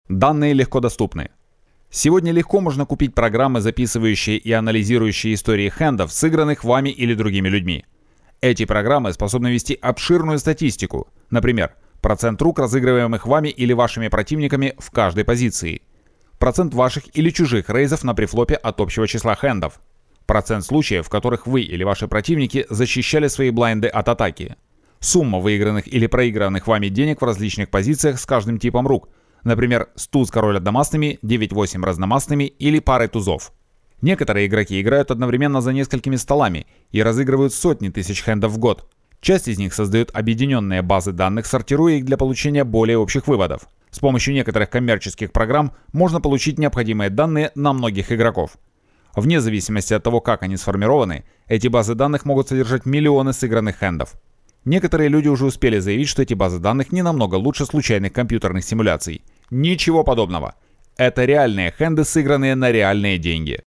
Данные легко доступны. Сегодня легко можно купить программы, записывающие и анализирующие истории хендов, сыгранных вами или другими людьми. Эти программы способны вести обширную статистику, например, процент рук, разыгрываемых вами или вашими противниками в каждой позиции, процент ваших или чужих рейзов на префлопе от общего числа хендов, процент случаев, в которых вы или ваши противники защищали свои блайнды от атаки, сумма выигранных или проигранных вами денег в различных позициях с каждым типом рук, например, туз король одномастными, 9-8 разномастными или парой тузов. Некоторые игроки играют одновременно за несколькими столами и разыгрывают сотни тысяч хендов в год. Часть из них создают объединенные базы данных, сортируя их для получения более общих выводов. С помощью некоторых коммерческих программ можно получить необходимые данные на многих игроков. Вне зависимости от того, как они сформированы, эти базы данных могут содержать миллионы сыгранных хендов. Некоторые люди уже успели заявить, что эти базы данных не намного лучше случайных компьютерных симуляций. Ничего подобного. Это реальные хенды, сыгранные на реальные деньги.